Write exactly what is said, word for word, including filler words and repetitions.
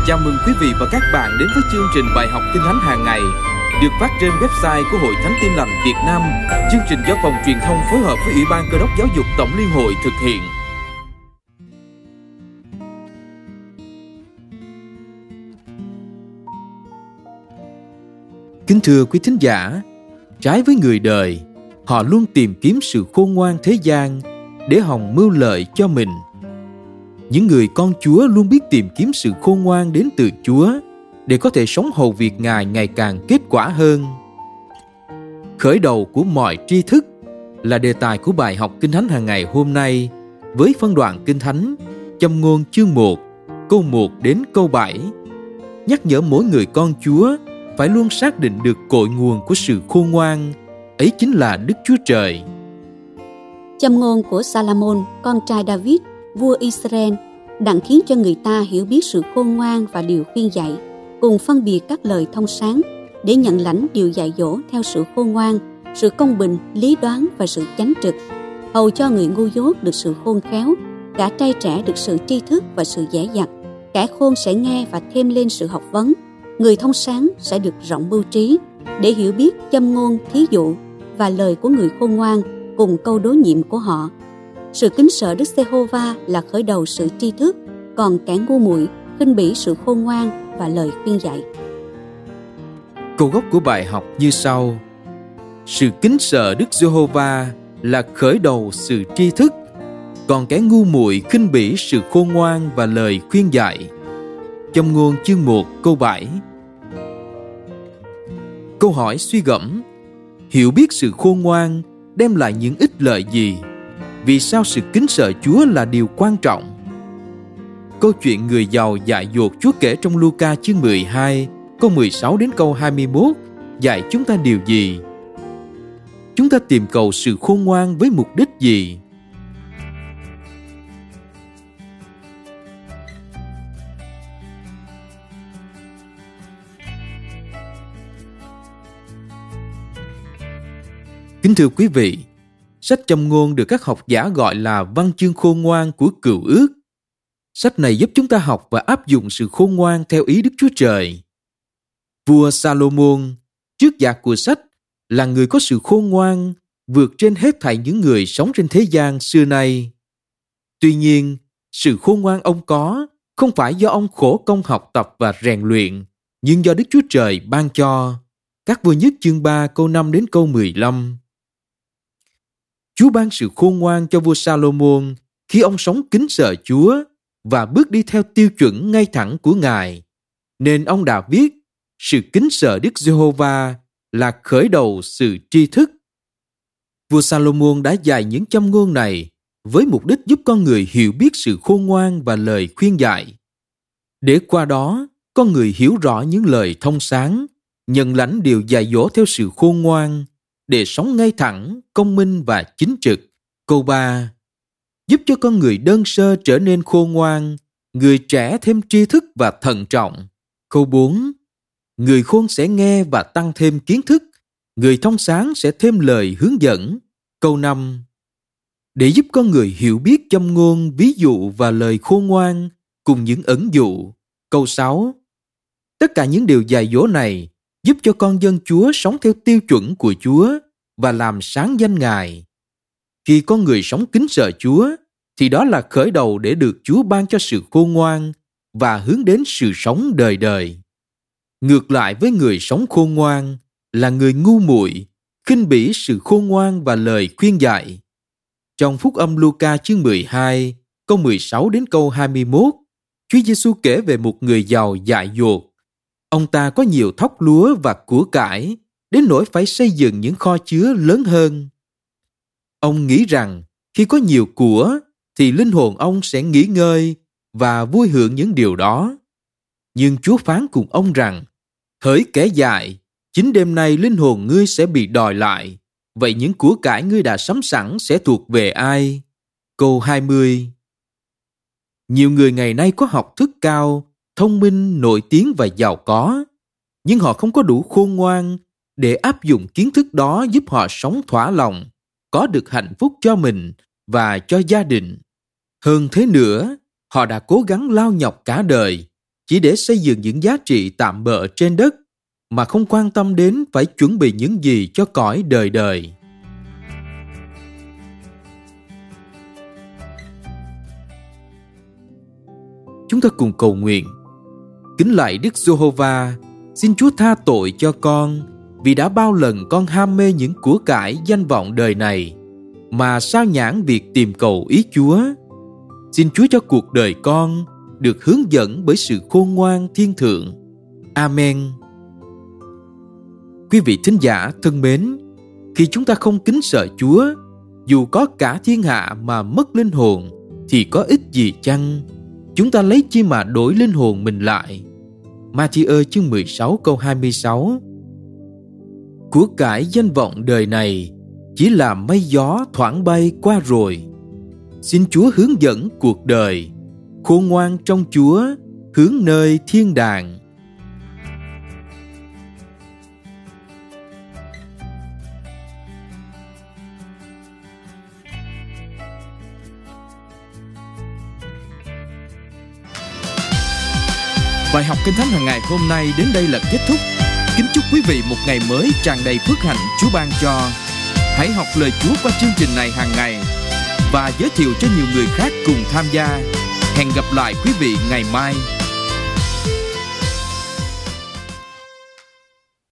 Chào mừng quý vị và các bạn đến với chương trình bài học Kinh Thánh hàng ngày được phát trên website của Hội Thánh Tin Lành Việt Nam. Chương trình do Phòng Truyền thông phối hợp với Ủy ban Cơ đốc Giáo dục Tổng Liên hội thực hiện. Kính thưa quý thính giả, trái với người đời, họ luôn tìm kiếm sự khôn ngoan thế gian để hòng mưu lợi cho mình. Những người con Chúa luôn biết tìm kiếm sự khôn ngoan đến từ Chúa để có thể sống hầu việc Ngài ngày càng kết quả hơn. Khởi đầu của mọi tri thức là đề tài của bài học Kinh Thánh hàng ngày hôm nay với phân đoạn Kinh Thánh Châm ngôn chương một, câu một đến câu bảy, nhắc nhở mỗi người con Chúa phải luôn xác định được cội nguồn của sự khôn ngoan, ấy chính là Đức Chúa Trời. Châm ngôn của Salomon, con trai David, vua Israel, đặng khiến cho người ta hiểu biết sự khôn ngoan và điều khuyên dạy, cùng phân biệt các lời thông sáng để nhận lãnh điều dạy dỗ theo sự khôn ngoan, sự công bình, lý đoán và sự chánh trực, hầu cho người ngu dốt được sự khôn khéo, cả trai trẻ được sự tri thức và sự dễ dặt. Kẻ khôn sẽ nghe và thêm lên sự học vấn, người thông sáng sẽ được rộng mưu trí, để hiểu biết châm ngôn, thí dụ và lời của người khôn ngoan cùng câu đối nhiệm của họ. Sự kính sợ Đức Giê-hô-va là khởi đầu sự tri thức, còn kẻ ngu muội khinh bỉ sự khôn ngoan và lời khuyên dạy. Câu gốc của bài học như sau: sự kính sợ Đức Giê-hô-va là khởi đầu sự tri thức, còn kẻ ngu muội khinh bỉ sự khôn ngoan và lời khuyên dạy. Châm ngôn chương một câu bảy. Câu hỏi suy gẫm: hiểu biết sự khôn ngoan đem lại những ích lợi gì? Vì sao sự kính sợ Chúa là điều quan trọng? Câu chuyện người giàu dại dột Chúa kể trong Luca chương mười hai, câu mười sáu đến câu hai mươi mốt dạy chúng ta điều gì? Chúng ta tìm cầu sự khôn ngoan với mục đích gì? Kính thưa quý vị, sách Châm ngôn được các học giả gọi là văn chương khôn ngoan của Cựu Ước. Sách này giúp chúng ta học và áp dụng sự khôn ngoan theo ý Đức Chúa Trời. Vua Salomon, trước giả của sách, là người có sự khôn ngoan vượt trên hết thảy những người sống trên thế gian xưa nay. Tuy nhiên, sự khôn ngoan ông có không phải do ông khổ công học tập và rèn luyện, nhưng do Đức Chúa Trời ban cho. Các Vua Nhất chương ba câu năm đến câu mười lăm. Chúa ban sự khôn ngoan cho vua Salomon khi ông sống kính sợ Chúa và bước đi theo tiêu chuẩn ngay thẳng của Ngài. Nên ông đã viết, sự kính sợ Đức Giê-hô-va là khởi đầu sự tri thức. Vua Salomon đã dạy những châm ngôn này với mục đích giúp con người hiểu biết sự khôn ngoan và lời khuyên dạy. Để qua đó, con người hiểu rõ những lời thông sáng, nhận lãnh điều dạy dỗ theo sự khôn ngoan, để sống ngay thẳng, công minh và chính trực. Câu ba. Giúp cho con người đơn sơ trở nên khôn ngoan, người trẻ thêm tri thức và thận trọng. Câu bốn. Người khôn sẽ nghe và tăng thêm kiến thức, người thông sáng sẽ thêm lời hướng dẫn. Câu năm. Để giúp con người hiểu biết châm ngôn, ví dụ và lời khôn ngoan cùng những ẩn dụ. Câu sáu. Tất cả những điều dạy dỗ này giúp cho con dân Chúa sống theo tiêu chuẩn của Chúa và làm sáng danh Ngài. Khi con người sống kính sợ Chúa, thì đó là khởi đầu để được Chúa ban cho sự khôn ngoan và hướng đến sự sống đời đời. Ngược lại với người sống khôn ngoan là người ngu muội, khinh bỉ sự khôn ngoan và lời khuyên dạy. Trong Phúc âm Luca chương mười hai, câu mười sáu đến câu hai mươi mốt, Chúa Giêsu kể về một người giàu dại dột. Ông ta có nhiều thóc lúa và của cải, đến nỗi phải xây dựng những kho chứa lớn hơn. Ông nghĩ rằng khi có nhiều của thì linh hồn ông sẽ nghỉ ngơi và vui hưởng những điều đó. Nhưng Chúa phán cùng ông rằng, hỡi kẻ dại, chính đêm nay linh hồn ngươi sẽ bị đòi lại. Vậy những của cải ngươi đã sắm sẵn sẽ thuộc về ai? Câu hai mươi. Nhiều người ngày nay có học thức cao, thông minh, nổi tiếng và giàu có, nhưng họ không có đủ khôn ngoan để áp dụng kiến thức đó giúp họ sống thỏa lòng, có được hạnh phúc cho mình và cho gia đình. Hơn thế nữa, họ đã cố gắng lao nhọc cả đời, chỉ để xây dựng những giá trị tạm bợ trên đất, mà không quan tâm đến phải chuẩn bị những gì cho cõi đời đời. Chúng ta cùng cầu nguyện. Kính lạy Đức Giê-hô-va, xin Chúa tha tội cho con, vì đã bao lần con ham mê những của cải danh vọng đời này, mà sao nhãng việc tìm cầu ý Chúa. Xin Chúa cho cuộc đời con được hướng dẫn bởi sự khôn ngoan thiên thượng. Amen. Quý vị thính giả thân mến, khi chúng ta không kính sợ Chúa, dù có cả thiên hạ mà mất linh hồn, thì có ích gì chăng? Chúng ta lấy chi mà đổi linh hồn mình lại? Ma-thi-ơ chương mười sáu câu hai mươi sáu. Của cải danh vọng đời này chỉ là mây gió thoảng bay qua rồi. Xin Chúa hướng dẫn cuộc đời, khôn ngoan trong Chúa, hướng nơi thiên đàng. Bài học Kinh Thánh hàng ngày hôm nay đến đây là kết thúc. Kính chúc quý vị một ngày mới tràn đầy phước hạnh Chúa ban cho. Hãy học lời Chúa qua chương trình này hàng ngày và giới thiệu cho nhiều người khác cùng tham gia. Hẹn gặp lại quý vị ngày mai.